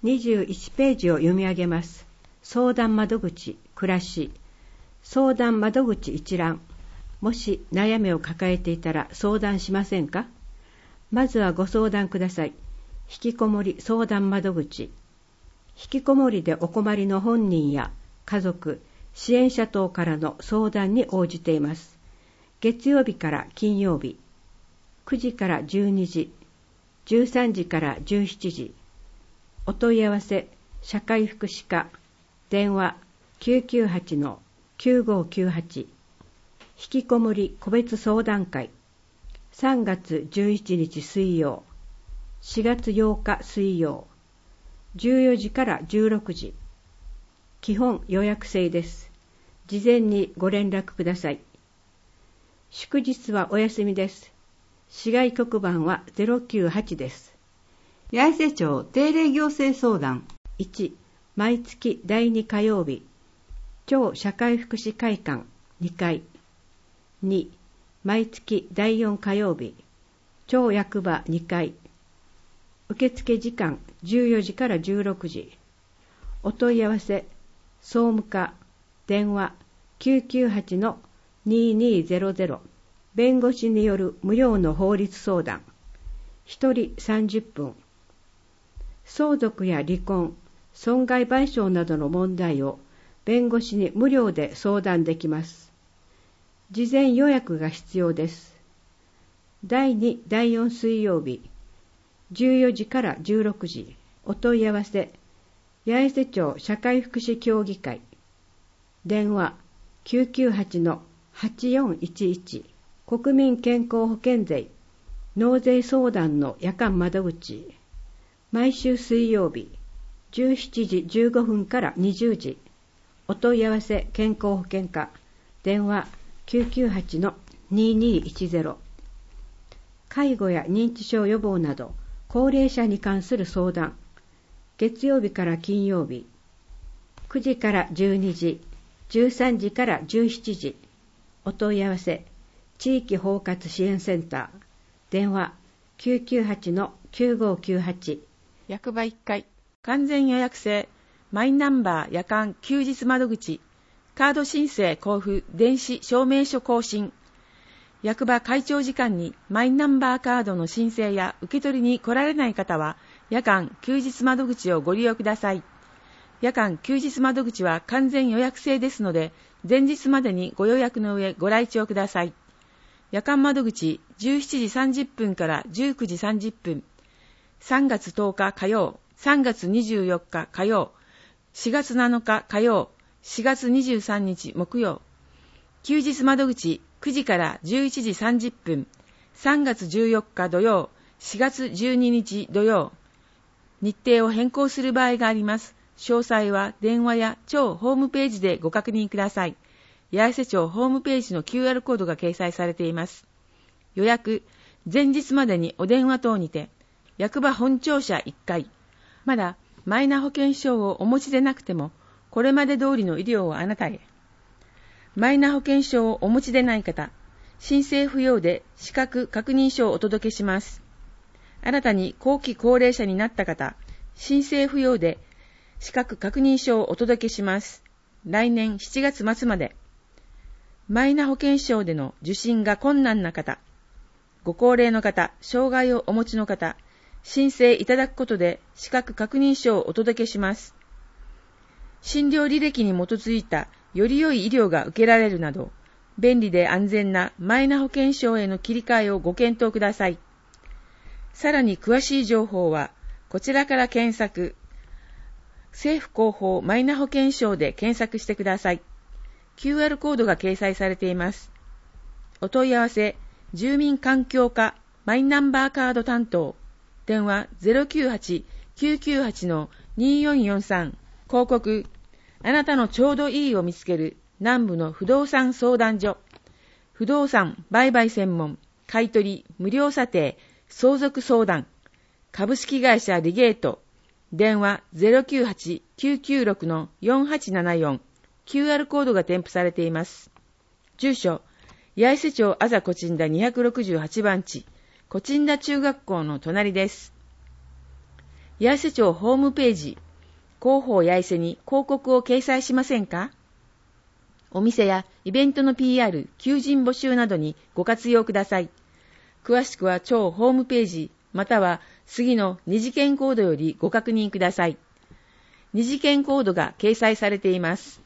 21ページを読み上げます。相談窓口、暮らし。相談窓口一覧。もし悩みを抱えていたら相談しませんか？まずはご相談ください。引きこもり相談窓口。引きこもりでお困りの本人や家族、支援者等からの相談に応じています。月曜日から金曜日、9時から12時、13時から17時。お問い合わせ、社会福祉課、電話 998-9598。引きこもり個別相談会。3月11日水曜、4月8日水曜、14時から16時。基本予約制です。事前にご連絡ください。祝日はお休みです。市外局番は098です。 八重瀬町定例行政相談。 1、毎月第2火曜日、町社会福祉会館2階。2、毎月第4火曜日、町役場2階。受付時間14時から16時。お問い合わせ、総務課、電話 998-2200。弁護士による無料の法律相談。1人30分。相続や離婚、損害賠償などの問題を弁護士に無料で相談できます。事前予約が必要です。第2、第4水曜日、14時から16時。お問い合わせ、八重瀬町社会福祉協議会。電話 998-8411。国民健康保険税、納税相談の夜間窓口。毎週水曜日、17時15分から20時。お問い合わせ、健康保険課。電話 998-2210。介護や認知症予防など、高齢者に関する相談。月曜日から金曜日、9時から12時、13時から17時。お問い合わせ、地域包括支援センター。電話 998-9598。 役場1階、完全予約制、マイナンバー夜間休日窓口、カード申請交付電子証明書更新。役場開庁時間にマイナンバーカードの申請や受け取りに来られない方は、夜間休日窓口をご利用ください。夜間休日窓口は完全予約制ですので、前日までにご予約の上ご来庁ください。夜間窓口17時30分から19時30分。3月10日火曜、3月24日火曜、4月7日火曜、4月23日木曜。休日窓口9時から11時30分。3月14日土曜、4月12日土曜。日程を変更する場合があります。詳細は電話や町ホームページでご確認ください。八重瀬町ホームページの QR コードが掲載されています。予約、前日までにお電話等にて、役場本庁舎1階。まだマイナ保険証をお持ちでなくても、これまで通りの医療をあなたへ。マイナ保険証をお持ちでない方、申請不要で資格確認書をお届けします。新たに後期高齢者になった方、申請不要で資格確認書をお届けします。来年7月末まで。マイナ保険証での受診が困難な方、ご高齢の方、障害をお持ちの方、申請いただくことで資格確認書をお届けします。診療履歴に基づいたより良い医療が受けられるなど、便利で安全なマイナ保険証への切り替えをご検討ください。さらに詳しい情報は、こちらから検索、政府広報マイナ保険証で検索してください。QR コードが掲載されています。お問い合わせ、住民環境課マイナンバーカード担当。電話 098-998-2443。広告、あなたのちょうどいいを見つける南部の不動産相談所。不動産売買専門、買取、無料査定、相続相談。株式会社リゲート。電話 098-996-4874。QR コードが添付されています。住所、八重瀬町あざこちんだ268番地、こちんだ中学校の隣です。 八重瀬町ホームページ、広報八重瀬に広告を掲載しませんか？お店やイベントの PR、求人募集などにご活用ください。詳しくは町ホームページ、または次の二次元コードよりご確認ください。二次元コードが掲載されています。